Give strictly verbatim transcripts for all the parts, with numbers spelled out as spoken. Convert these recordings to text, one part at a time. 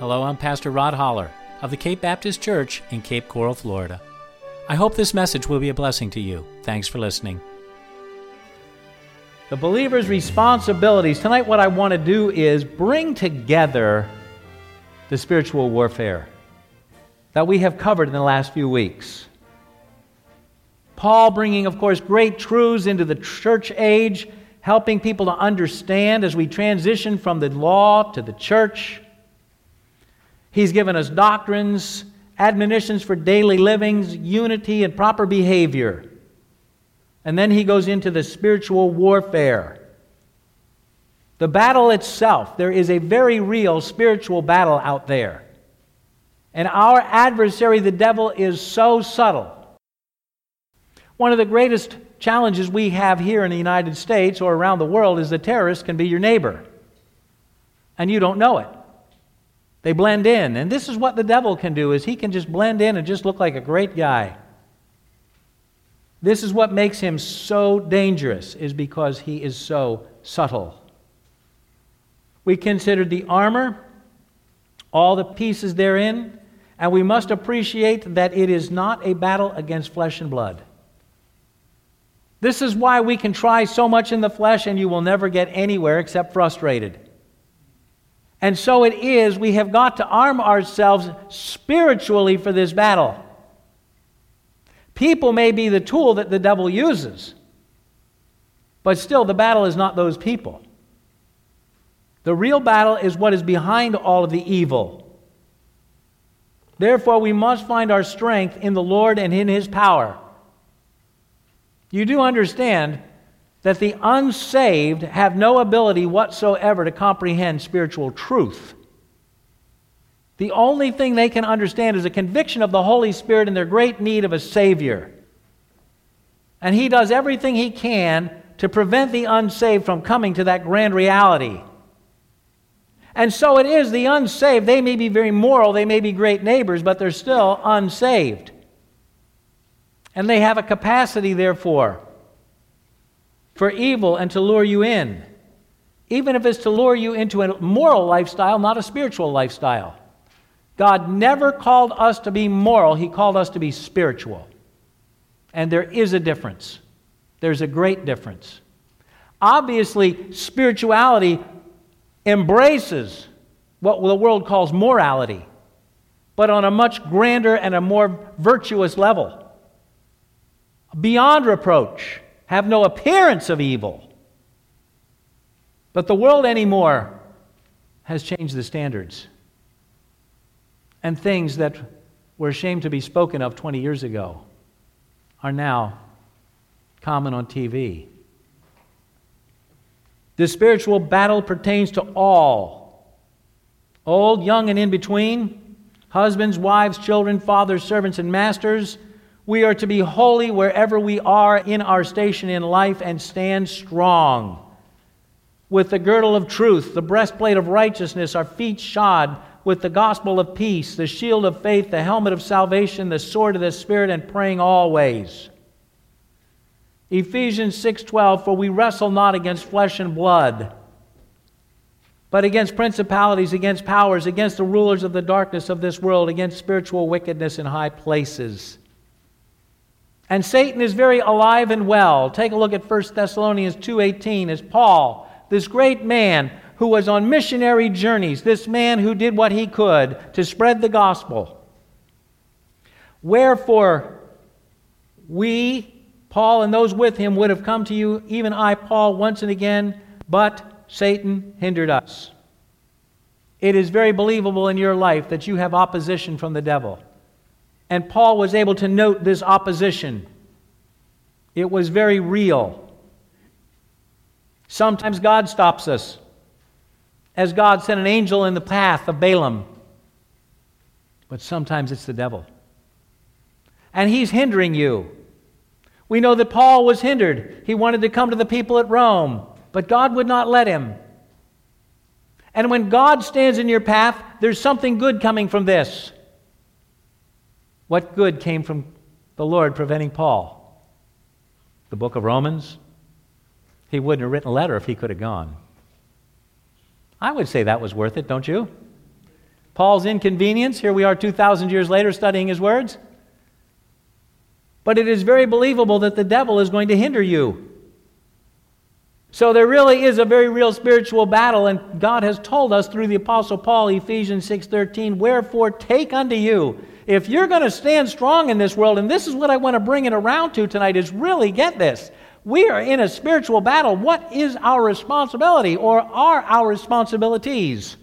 Hello, I'm Pastor Rod Holler of the Cape Baptist Church in Cape Coral, Florida. I hope this message will be a blessing to you. Thanks for listening. The believer's responsibilities. Tonight what I want to do is bring together the spiritual warfare that we have covered in the last few weeks. Paul bringing, of course, great truths into the church age, helping people to understand as we transition from the law to the church. He's given us doctrines, admonitions for daily livings, unity, and proper behavior. And then he goes into the spiritual warfare. The battle itself, there is a very real spiritual battle out there. And our adversary, the devil, is so subtle. One of the greatest challenges we have here in the United States or around the world is the terrorist can be your neighbor. And you don't know it. They blend in. And this is what the devil can do, is he can just blend in and just look like a great guy. This is what makes him so dangerous, is because he is so subtle. We considered the armor, all the pieces therein, and we must appreciate that it is not a battle against flesh and blood. This is why we can try so much in the flesh and you will never get anywhere except frustrated. And so it is, we have got to arm ourselves spiritually for this battle. People may be the tool that the devil uses, but still the battle is not those people. The real battle is what is behind all of the evil. Therefore, we must find our strength in the Lord and in His power. You do understand that the unsaved have no ability whatsoever to comprehend spiritual truth. The only thing they can understand is a conviction of the Holy Spirit and their great need of a Savior. And He does everything He can to prevent the unsaved from coming to that grand reality. And so it is, the unsaved, they may be very moral, they may be great neighbors, but they're still unsaved. And they have a capacity, therefore, for evil and to lure you in. Even if it's to lure you into a moral lifestyle, not a spiritual lifestyle. God never called us to be moral, He called us to be spiritual. And there is a difference. There's a great difference. Obviously, spirituality embraces what the world calls morality, but on a much grander and a more virtuous level. Beyond reproach, have no appearance of evil. But the world anymore has changed the standards. And things that were ashamed to be spoken of twenty years ago are now common on T V. The spiritual battle pertains to all, old, young, and in between, husbands, wives, children, fathers, servants, and masters. We are to be holy wherever we are in our station in life and stand strong. With the girdle of truth, the breastplate of righteousness, our feet shod with the gospel of peace, the shield of faith, the helmet of salvation, the sword of the Spirit, and praying always. Ephesians six twelve, for we wrestle not against flesh and blood, but against principalities, against powers, against the rulers of the darkness of this world, against spiritual wickedness in high places. And Satan is very alive and well. Take a look at First Thessalonians two eighteen as Paul, this great man who was on missionary journeys, this man who did what he could to spread the gospel. Wherefore, we, Paul and those with him, would have come to you, even I, Paul, once and again, but Satan hindered us. It is very believable in your life that you have opposition from the devil. And Paul was able to note this opposition. It was very real. Sometimes God stops us, as God sent an angel in the path of Balaam. But sometimes it's the devil. And he's hindering you. We know that Paul was hindered. He wanted to come to the people at Rome, but God would not let him. And when God stands in your path, there's something good coming from this. What good came from the Lord preventing Paul? The book of Romans? He wouldn't have written a letter if he could have gone. I would say that was worth it, don't you? Paul's inconvenience. Here we are two thousand years later studying his words. But it is very believable that the devil is going to hinder you. So there really is a very real spiritual battle, and God has told us through the Apostle Paul, Ephesians six thirteen, wherefore take unto you. If you're going to stand strong in this world, and this is what I want to bring it around to tonight, is really get this. We are in a spiritual battle. What is our responsibility, or are our responsibilities?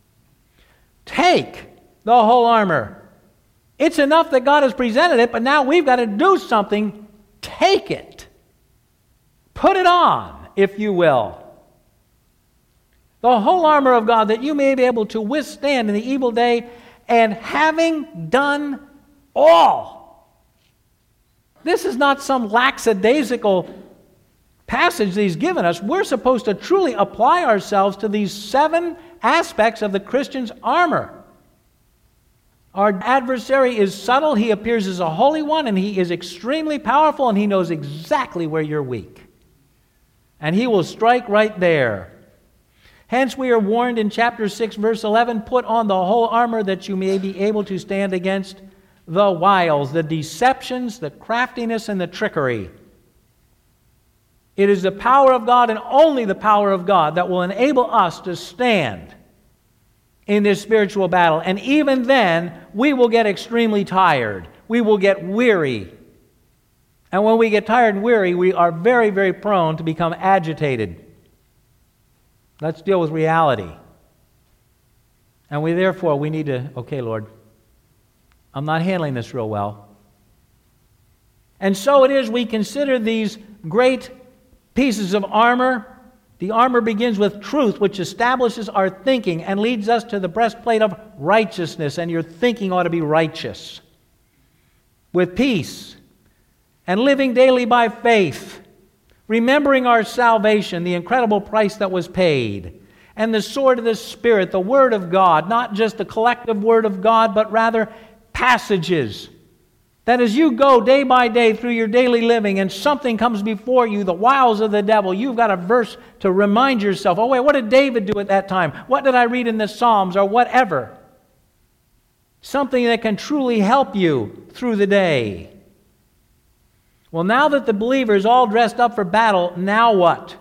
Take the whole armor. It's enough that God has presented it, but now we've got to do something. Take it. Put it on, if you will. The whole armor of God, that you may be able to withstand in the evil day, and having done all. This is not some lackadaisical passage that he's given us. We're supposed to truly apply ourselves to these seven aspects of the Christian's armor. Our adversary is subtle. He appears as a holy one, and he is extremely powerful, and he knows exactly where you're weak. And he will strike right there. Hence we are warned in chapter six, verse eleven, put on the whole armor that you may be able to stand against the wiles, the deceptions, the craftiness, and the trickery. It is the power of God, and only the power of God, that will enable us to stand in this spiritual battle. And even then, we will get extremely tired. We will get weary. And when we get tired and weary, we are very, very prone to become agitated. Let's deal with reality. And we therefore, we need to, okay, Lord, I'm not handling this real well. And so it is we consider these great pieces of armor. The armor begins with truth, which establishes our thinking and leads us to the breastplate of righteousness, and your thinking ought to be righteous. With peace and living daily by faith, remembering our salvation, the incredible price that was paid, and the sword of the Spirit, the Word of God, not just the collective Word of God, but rather passages. That as you go day by day through your daily living and something comes before you, the wiles of the devil, you've got a verse to remind yourself, oh wait, what did David do at that time? What did I read in the Psalms, or whatever? Something that can truly help you through the day. Well, now that the believer is all dressed up for battle, now what?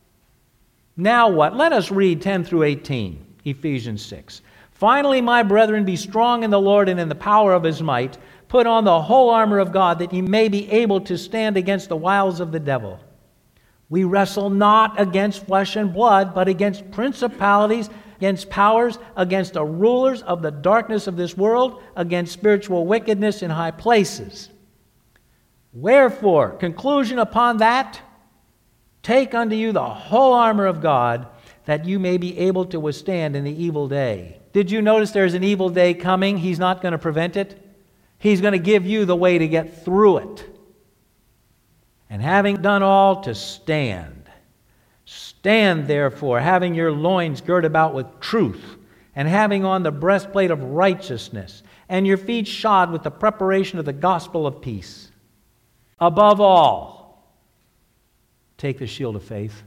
Now what? Let us read ten through eighteen, Ephesians six. Finally, my brethren, be strong in the Lord and in the power of his might. Put on the whole armor of God, that ye may be able to stand against the wiles of the devil. We wrestle not against flesh and blood, but against principalities, against powers, against the rulers of the darkness of this world, against spiritual wickedness in high places. Wherefore, conclusion upon that, take unto you the whole armor of God, that you may be able to withstand in the evil day. Did you notice there's an evil day coming? He's not going to prevent it. He's going to give you the way to get through it. And having done all, to stand. Stand therefore, having your loins girt about with truth, and having on the breastplate of righteousness, and your feet shod with the preparation of the gospel of peace. Above all, take the shield of faith,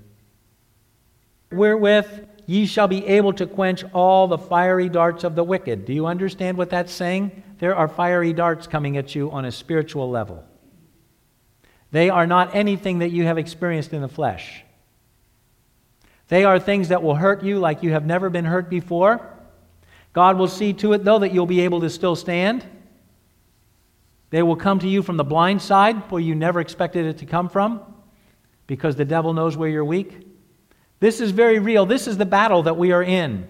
wherewith ye shall be able to quench all the fiery darts of the wicked. Do you understand what that's saying? There are fiery darts coming at you on a spiritual level. They are not anything that you have experienced in the flesh. They are things that will hurt you like you have never been hurt before. God will see to it, though, that you'll be able to still stand. They will come to you from the blind side, where you never expected it to come from, because the devil knows where you're weak. This is very real. This is the battle that we are in.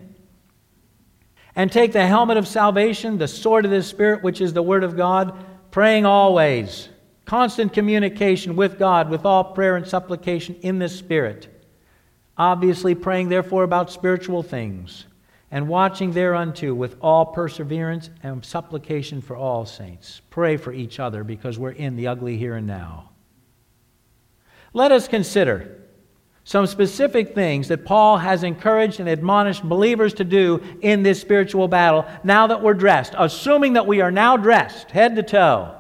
And take the helmet of salvation, the sword of the Spirit, which is the Word of God, praying always, constant communication with God, with all prayer and supplication in the Spirit. Obviously praying, therefore, about spiritual things, and watching thereunto with all perseverance and supplication for all saints. Pray for each other, because we're in the ugly here and now. Let us consider some specific things that Paul has encouraged and admonished believers to do in this spiritual battle, now that we're dressed, assuming that we are now dressed, head to toe.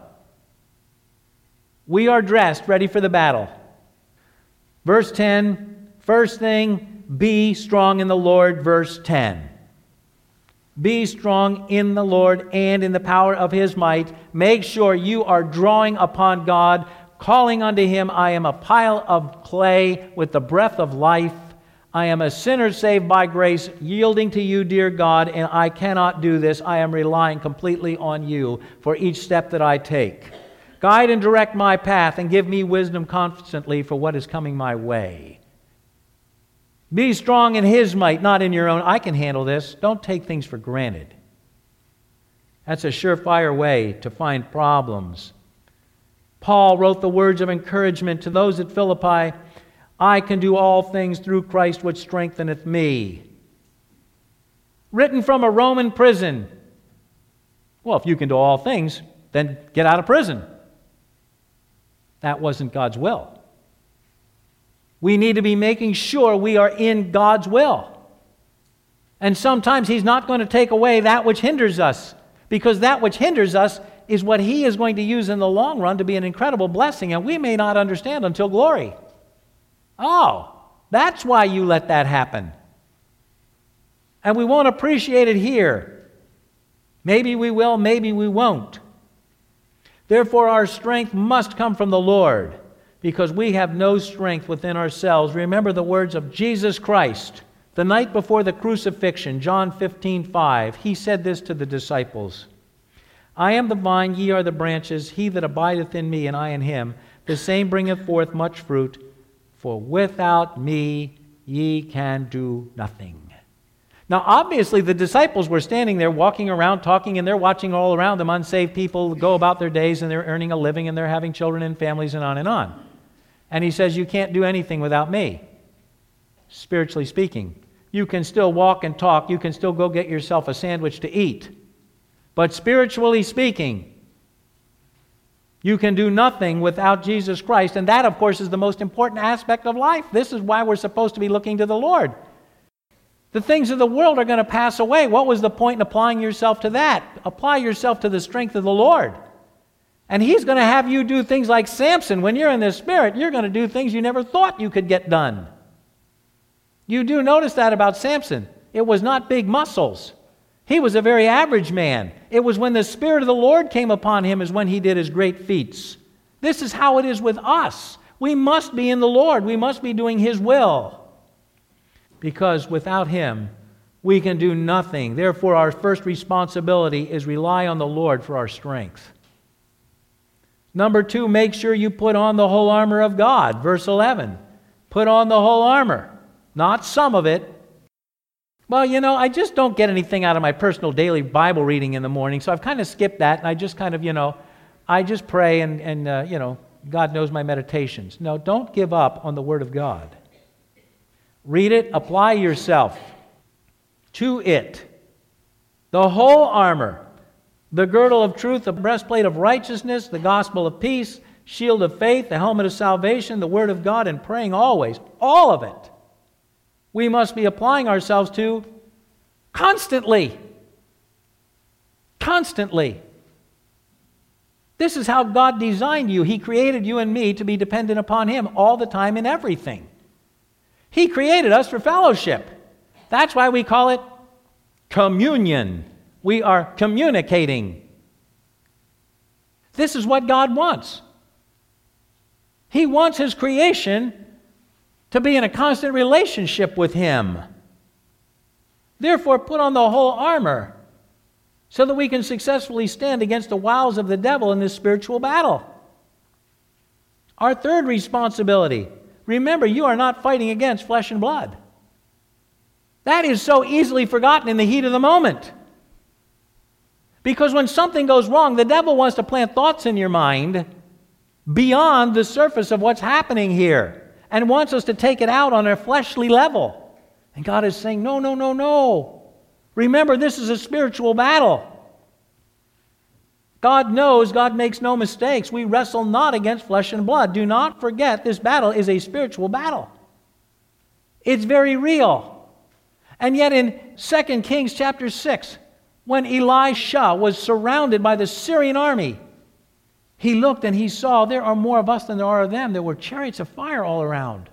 We are dressed, ready for the battle. Verse ten, first thing, be strong in the Lord, verse ten. Be strong in the Lord and in the power of His might. Make sure you are drawing upon God, calling unto Him. I am a pile of clay with the breath of life. I am a sinner saved by grace, yielding to you, dear God, and I cannot do this. I am relying completely on you for each step that I take. Guide and direct my path and give me wisdom constantly for what is coming my way. Be strong in His might, not in your own. I can handle this. Don't take things for granted. That's a surefire way to find problems. Paul wrote the words of encouragement to those at Philippi, I can do all things through Christ which strengtheneth me. Written from a Roman prison. Well, if you can do all things, then get out of prison. That wasn't God's will. We need to be making sure we are in God's will. And sometimes He's not going to take away that which hinders us, because that which hinders us is what He is going to use in the long run to be an incredible blessing, and we may not understand until glory. Oh, that's why you let that happen. And we won't appreciate it here. Maybe we will, maybe we won't. Therefore, our strength must come from the Lord, because we have no strength within ourselves. Remember the words of Jesus Christ. The night before the crucifixion, John fifteen five, He said this to the disciples, I am the vine, ye are the branches. He that abideth in me, and I in him, the same bringeth forth much fruit. For without me ye can do nothing. Now, obviously, the disciples were standing there, walking around, talking, and they're watching all around them unsaved people go about their days, and they're earning a living, and they're having children and families, and on and on. And He says, you can't do anything without me, spiritually speaking. You can still walk and talk. You can still go get yourself a sandwich to eat. But spiritually speaking, you can do nothing without Jesus Christ. And that, of course, is the most important aspect of life. This is why we're supposed to be looking to the Lord. The things of the world are going to pass away. What was the point in applying yourself to that? Apply yourself to the strength of the Lord. And He's going to have you do things like Samson. When you're in the Spirit, you're going to do things you never thought you could get done. You do notice that about Samson. It was not big muscles. He was a very average man. It was when the Spirit of the Lord came upon him is when he did his great feats. This is how it is with us. We must be in the Lord. We must be doing His will. Because without Him, we can do nothing. Therefore, our first responsibility is rely on the Lord for our strength. Number two, make sure you put on the whole armor of God. Verse eleven. Put on the whole armor, not some of it. Well, you know, I just don't get anything out of my personal daily Bible reading in the morning, so I've kind of skipped that, and I just kind of, you know, I just pray and, and uh, you know, God knows my meditations. No, don't give up on the Word of God. Read it, apply yourself to it. The whole armor, the girdle of truth, the breastplate of righteousness, the gospel of peace, shield of faith, the helmet of salvation, the Word of God, and praying always. All of it. We must be applying ourselves to constantly. Constantly. This is how God designed you. He created you and me to be dependent upon Him all the time in everything. He created us for fellowship. That's why we call it communion. We are communicating. This is what God wants. He wants His creation to be in a constant relationship with Him. Therefore, put on the whole armor so that we can successfully stand against the wiles of the devil in this spiritual battle. Our third responsibility, remember, you are not fighting against flesh and blood. That is so easily forgotten in the heat of the moment. Because when something goes wrong, the devil wants to plant thoughts in your mind beyond the surface of what's happening here and wants us to take it out on a fleshly level. And God is saying, no, no, no, no. Remember, this is a spiritual battle. God knows, God makes no mistakes. We wrestle not against flesh and blood. Do not forget, this battle is a spiritual battle. It's very real. And yet in Second Kings chapter six, when Elisha was surrounded by the Syrian army, he looked and he saw there are more of us than there are of them. There were chariots of fire all around.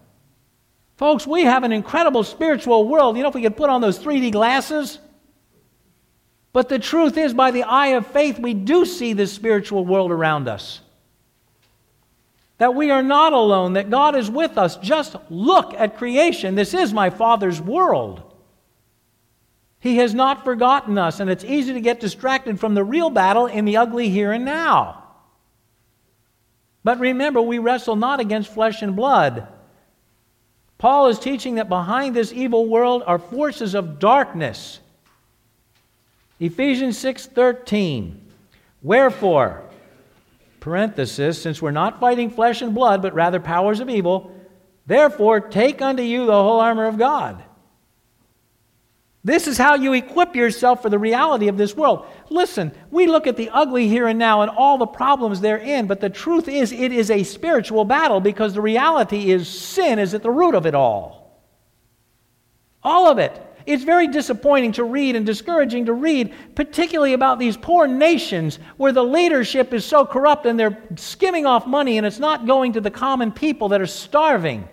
Folks, we have an incredible spiritual world. You know, if we could put on those three D glasses, But the truth is, by the eye of faith, we do see this spiritual world around us. That we are not alone, that God is with us. Just look at creation. This is my Father's world. He has not forgotten us, and it's easy to get distracted from the real battle in the ugly here and now. But remember, we wrestle not against flesh and blood. Paul is teaching that behind this evil world are forces of darkness. Ephesians six thirteen. Wherefore, parenthesis, since we're not fighting flesh and blood, but rather powers of evil, therefore take unto you the whole armor of God. This is how you equip yourself for the reality of this world. Listen, we look at the ugly here and now and all the problems therein, but the truth is it is a spiritual battle because the reality is sin is at the root of it all. All of it. It's very disappointing to read and discouraging to read, particularly about these poor nations where the leadership is so corrupt and they're skimming off money and it's not going to the common people that are starving.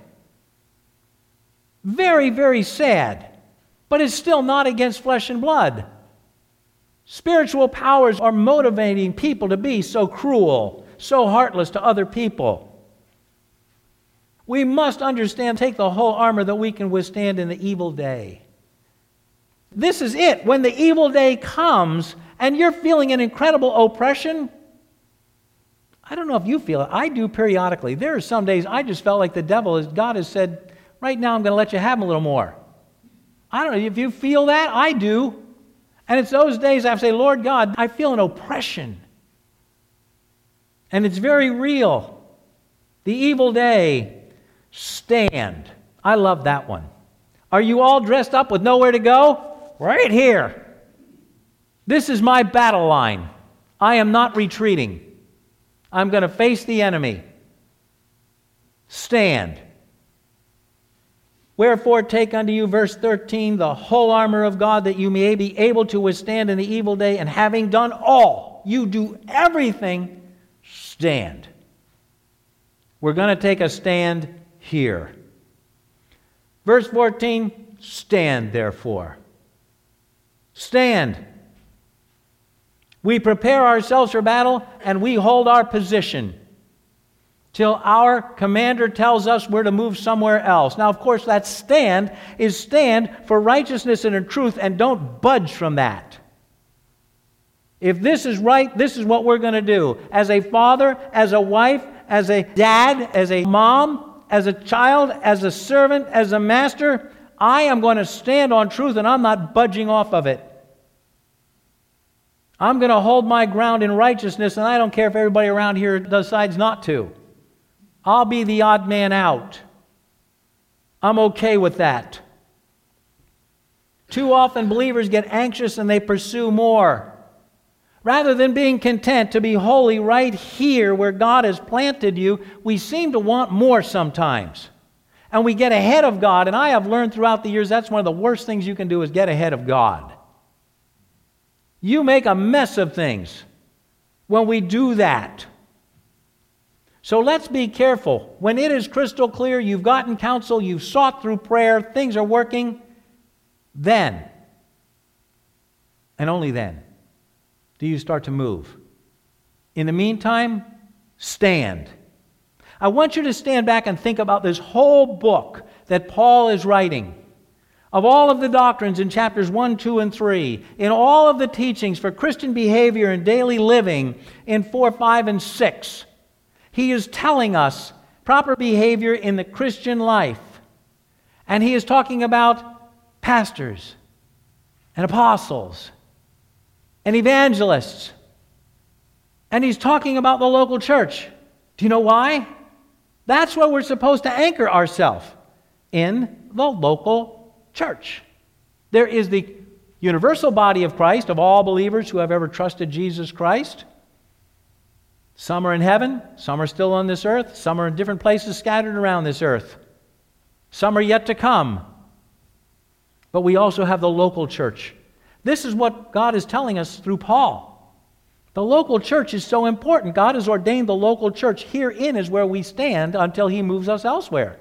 Very, very sad. But it's still not against flesh and blood. Spiritual powers are motivating people to be so cruel, so heartless to other people. We must understand, take the whole armor that we can withstand in the evil day. This is it. When the evil day comes and you're feeling an incredible oppression, I don't know if you feel it. I do periodically. There are some days I just felt like the devil, is, God has said, right now I'm going to let you have him a little more. I don't know if you feel that. I do. And it's those days I have to say, Lord God, I feel an oppression. And it's very real. The evil day, stand. I love that one. Are you all dressed up with nowhere to go? Right here. This is my battle line. I am not retreating. I'm going to face the enemy. Stand. Wherefore take unto you, verse thirteen, the whole armor of God, that you may be able to withstand in the evil day, and having done all, you do everything, stand. We're going to take a stand here. Verse fourteen, stand therefore. Stand. We prepare ourselves for battle, and we hold our position till our commander tells us we're to move somewhere else. Now, of course, that stand is stand for righteousness and in truth, and don't budge from that. If this is right, this is what we're going to do. As a father, as a wife, as a dad, as a mom, as a child, as a servant, as a master, I am going to stand on truth, and I'm not budging off of it. I'm going to hold my ground in righteousness, and I don't care if everybody around here decides not to. I'll be the odd man out. I'm okay with that. Too often believers get anxious and they pursue more. Rather than being content to be holy right here where God has planted you, we seem to want more sometimes. And we get ahead of God, and I have learned throughout the years that's one of the worst things you can do is get ahead of God. You make a mess of things when we do that. So let's be careful. When it is crystal clear, you've gotten counsel, you've sought through prayer, things are working, then, and only then, do you start to move. In the meantime, stand. I want you to stand back and think about this whole book that Paul is writing. Of all of the doctrines in chapters one, two, and three, in all of the teachings for Christian behavior and daily living in four, five, and six, he is telling us proper behavior in the Christian life. And he is talking about pastors and apostles and evangelists. And he's talking about the local church. Do you know why? That's where we're supposed to anchor ourselves, in the local church. There is the universal body of Christ, of all believers who have ever trusted Jesus Christ. Some are in heaven, some are still on this earth, some are in different places scattered around this earth. Some are yet to come. But we also have the local church. This is what God is telling us through Paul. The local church is so important. God has ordained the local church. Herein is where we stand until he moves us elsewhere.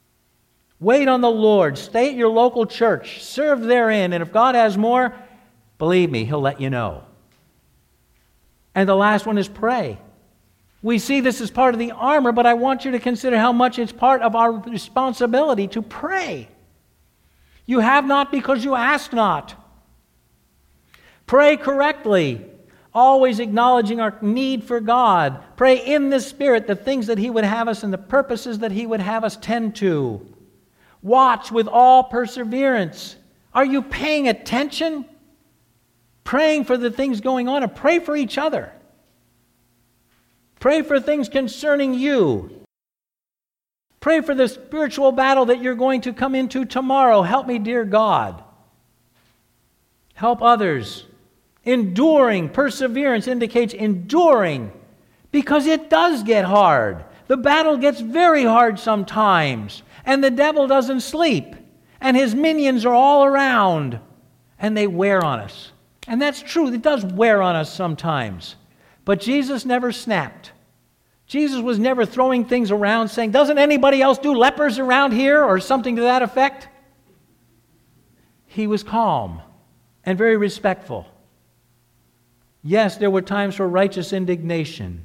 Wait on the Lord. Stay at your local church. Serve therein. And if God has more, Believe me, He'll let you know. And the last one is pray. We see this as part of the armor, but I want you to consider how much it's part of our responsibility to pray. You have not because you ask not. Pray correctly, always acknowledging our need for God. Pray in the Spirit the things that He would have us and the purposes that He would have us tend to. Watch with all perseverance. Are you paying attention? Praying for the things going on, and pray for each other. Pray for things concerning you. Pray for the spiritual battle that you're going to come into tomorrow. Help me, dear God. Help others. Enduring, perseverance indicates enduring, because it does get hard. The battle gets very hard sometimes, and the devil doesn't sleep, and his minions are all around, and they wear on us. And that's true, it does wear on us sometimes. But Jesus never snapped. Jesus was never throwing things around saying, doesn't anybody else do lepers around here, or something to that effect? He was calm and very respectful. Yes, there were times for righteous indignation.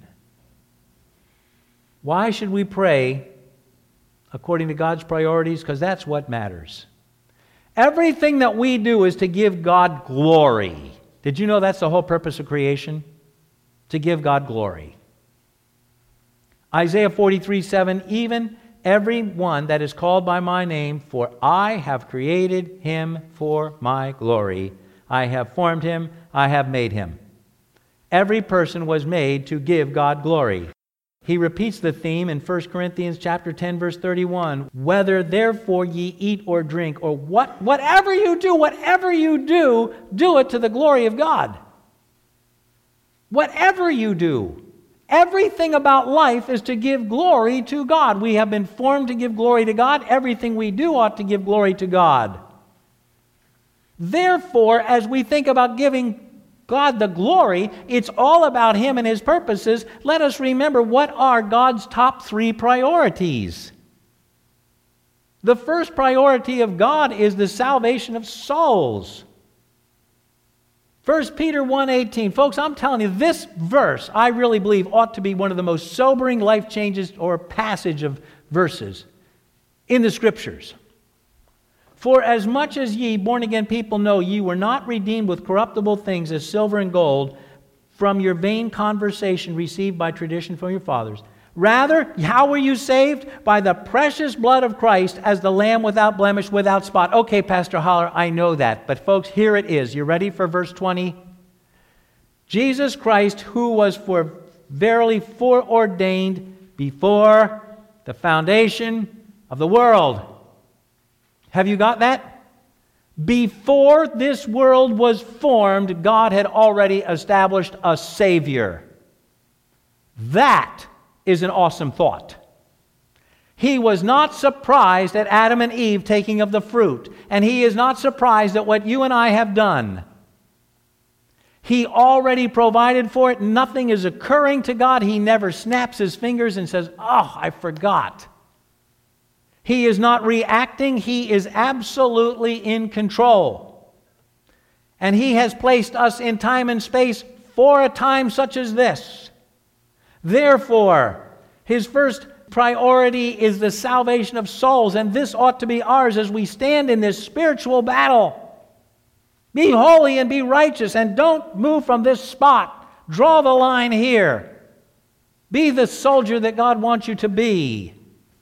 Why should we pray according to God's priorities? Because that's what matters. Everything that we do is to give God glory. Did you know that's the whole purpose of creation? To give God glory. Isaiah forty-three seven, even every one that is called by my name, for I have created him for my glory. I have formed him, I have made him. Every person was made to give God glory. He repeats the theme in First Corinthians chapter ten, verse thirty-one. Whether therefore ye eat or drink, or what, whatever you do, whatever you do, do it to the glory of God. Whatever you do. Everything about life is to give glory to God. We have been formed to give glory to God. Everything we do ought to give glory to God. Therefore, as we think about giving God the glory, it's all about Him and His purposes. Let us remember, what are God's top three priorities? The first priority of God is the salvation of souls. First Peter one eighteen. Folks, I'm telling you, this verse, I really believe, ought to be one of the most sobering life changes or passage of verses in the Scriptures. For as much as ye, born-again people, know ye were not redeemed with corruptible things as silver and gold from your vain conversation received by tradition from your fathers. Rather, how were you saved? By the precious blood of Christ as the Lamb without blemish, without spot. Okay, Pastor Holler, I know that. But folks, here it is. You ready for verse twenty? Jesus Christ, who was for verily foreordained before the foundation of the world. Have you got that? Before this world was formed, God had already established a Savior. That is an awesome thought. He was not surprised at Adam and Eve taking of the fruit, and He is not surprised at what you and I have done. He already provided for it. Nothing is occurring to God. He never snaps His fingers and says, "Oh, I forgot." He is not reacting. He is absolutely in control. And He has placed us in time and space for a time such as this. Therefore, His first priority is the salvation of souls, and this ought to be ours as we stand in this spiritual battle. Be holy and be righteous, and don't move from this spot. Draw the line here. Be the soldier that God wants you to be.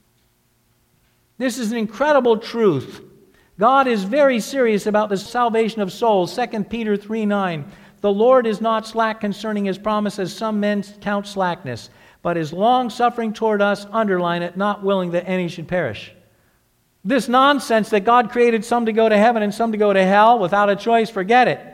This is an incredible truth. God is very serious about the salvation of souls. Second Peter three nine. The Lord is not slack concerning His promise, as some men count slackness, but is long-suffering toward us, underline it, not willing that any should perish. This nonsense that God created some to go to heaven and some to go to hell without a choice, forget it.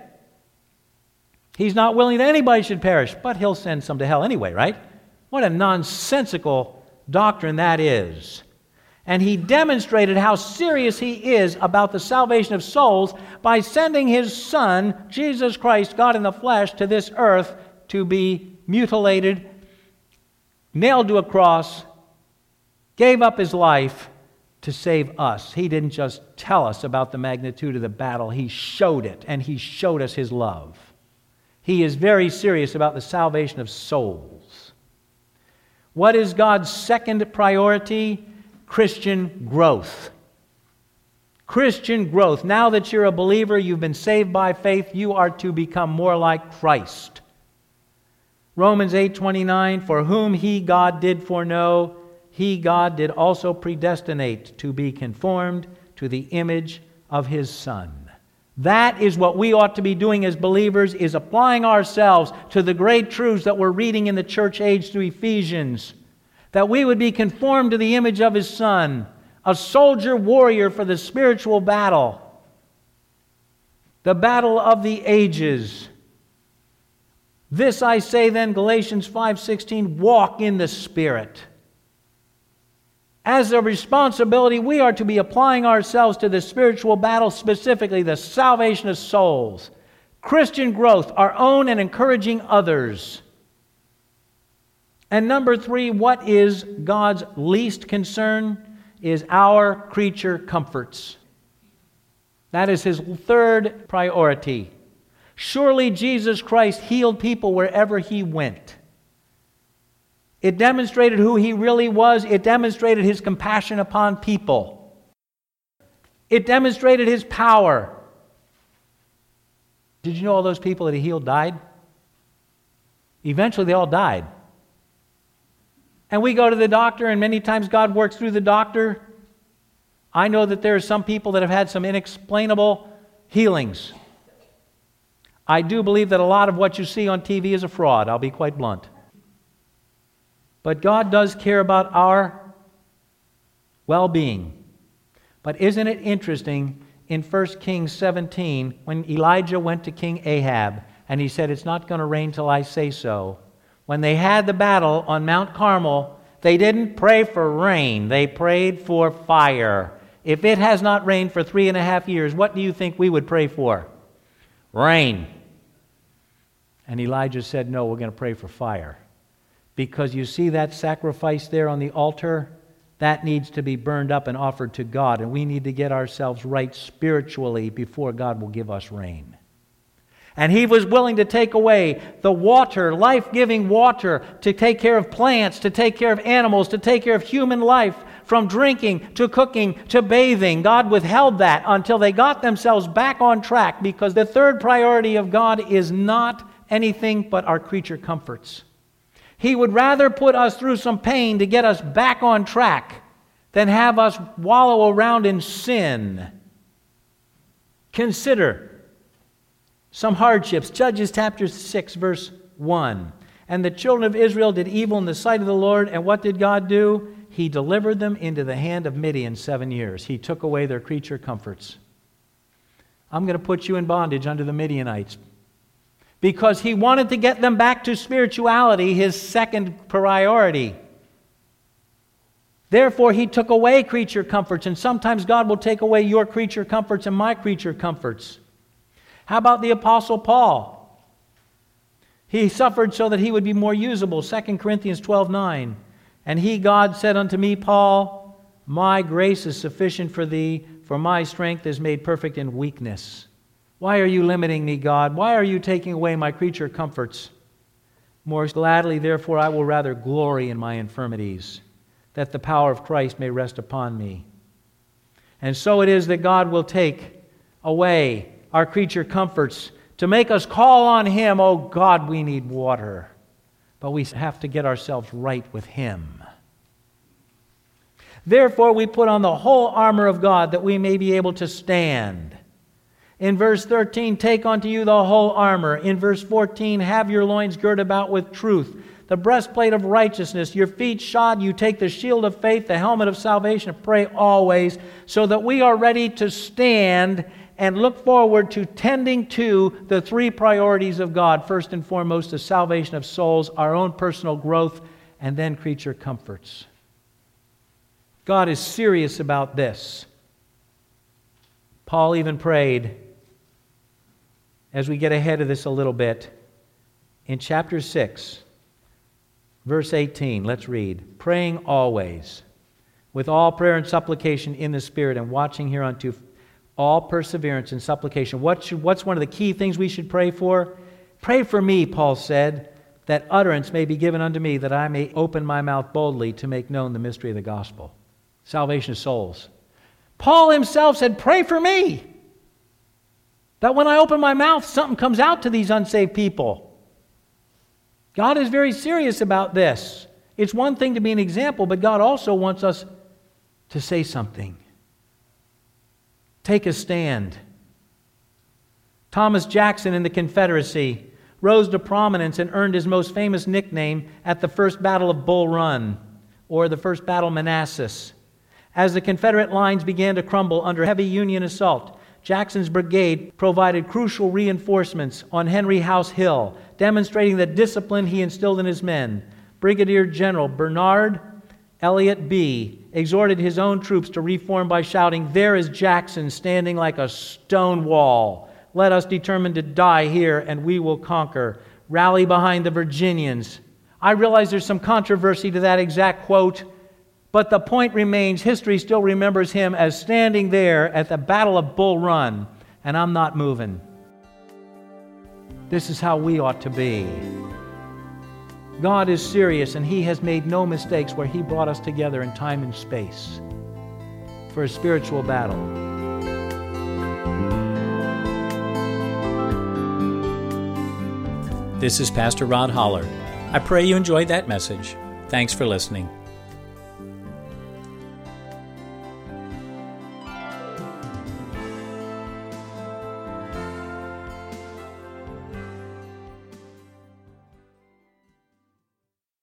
He's not willing that anybody should perish, but He'll send some to hell anyway, right? What a nonsensical doctrine that is. And He demonstrated how serious He is about the salvation of souls by sending His Son, Jesus Christ, God in the flesh, to this earth to be mutilated, nailed to a cross, gave up His life to save us. He didn't just tell us about the magnitude of the battle. He showed it, and He showed us His love. He is very serious about the salvation of souls. What is God's second priority? Christian growth. Christian growth. Now that you're a believer, you've been saved by faith, you are to become more like Christ. Romans eight twenty-nine, for whom He, God, did foreknow, He, God, did also predestinate to be conformed to the image of His Son. That is what we ought to be doing as believers, is applying ourselves to the great truths that we're reading in the church age through Ephesians, that we would be conformed to the image of His Son, a soldier warrior for the spiritual battle, the battle of the ages. This I say then, Galatians five sixteen, walk in the Spirit. As a responsibility, we are to be applying ourselves to the spiritual battle, specifically the salvation of souls, Christian growth, our own and encouraging others. And number three, what is God's least concern? Is our creature comforts. That is His third priority. Surely Jesus Christ healed people wherever He went. It demonstrated who He really was. It demonstrated His compassion upon people. It demonstrated His power. Did you know all those people that He healed died? Eventually they all died. And we go to the doctor, and many times God works through the doctor. I know that there are some people that have had some inexplainable healings. I do believe that a lot of what you see on T V is a fraud. I'll be quite blunt. But God does care about our well-being. But isn't it interesting in First Kings seventeen, when Elijah went to King Ahab, and he said, it's not going to rain till I say so. When they had the battle on Mount Carmel, they didn't pray for rain. They prayed for fire. If it has not rained for three and a half years, what do you think we would pray for? Rain. And Elijah said, no, we're going to pray for fire. Because you see that sacrifice there on the altar? That needs to be burned up and offered to God. And we need to get ourselves right spiritually before God will give us rain. And He was willing to take away the water, life-giving water, to take care of plants, to take care of animals, to take care of human life, from drinking to cooking to bathing. God withheld that until they got themselves back on track, because the third priority of God is not anything but our creature comforts. He would rather put us through some pain to get us back on track than have us wallow around in sin. Consider some hardships. Judges chapter six, verse one. And the children of Israel did evil in the sight of the Lord, and what did God do? He delivered them into the hand of Midian seven years. He took away their creature comforts. I'm going to put you in bondage under the Midianites, because He wanted to get them back to spirituality, His second priority. Therefore, He took away creature comforts, and sometimes God will take away your creature comforts and my creature comforts. How about the Apostle Paul? He suffered so that he would be more usable. Second Corinthians twelve nine. And He, God, said unto me, Paul, my grace is sufficient for thee, for my strength is made perfect in weakness. Why are you limiting me, God? Why are you taking away my creature comforts? More gladly, therefore, I will rather glory in my infirmities, that the power of Christ may rest upon me. And so it is that God will take away our creature comforts to make us call on Him. Oh God, we need water. But we have to get ourselves right with Him. Therefore, we put on the whole armor of God, that we may be able to stand. In verse thirteen, take unto you the whole armor. In verse fourteen, have your loins girt about with truth, the breastplate of righteousness, your feet shod, you take the shield of faith, the helmet of salvation, pray always, so that we are ready to stand and look forward to tending to the three priorities of God. First and foremost, the salvation of souls, our own personal growth, and then creature comforts. God is serious about this. Paul even prayed, as we get ahead of this a little bit, in chapter six, verse eighteen, let's read. Praying always with all prayer and supplication in the Spirit, and watching hereunto all perseverance and supplication. What should, what's one of the key things we should pray for? Pray for me, Paul said, that utterance may be given unto me, that I may open my mouth boldly to make known the mystery of the gospel. Salvation of souls. Paul himself said, pray for me, that when I open my mouth, something comes out to these unsaved people. God is very serious about this. It's one thing to be an example, but God also wants us to say something. Take a stand. Thomas Jackson in the Confederacy rose to prominence and earned his most famous nickname at the First Battle of Bull Run, or the First Battle of Manassas. As the Confederate lines began to crumble under heavy Union assault, Jackson's brigade provided crucial reinforcements on Henry House Hill, demonstrating the discipline he instilled in his men. Brigadier General Bernard Elliott B. exhorted his own troops to reform by shouting, "There is Jackson standing like a stone wall. Let us determine to die here, and we will conquer. Rally behind the Virginians." I realize there's some controversy to that exact quote, but the point remains, history still remembers him as standing there at the Battle of Bull Run, and I'm not moving. This is how we ought to be. God is serious, and He has made no mistakes where He brought us together in time and space for a spiritual battle. This is Pastor Rod Holler. I pray you enjoyed that message. Thanks for listening.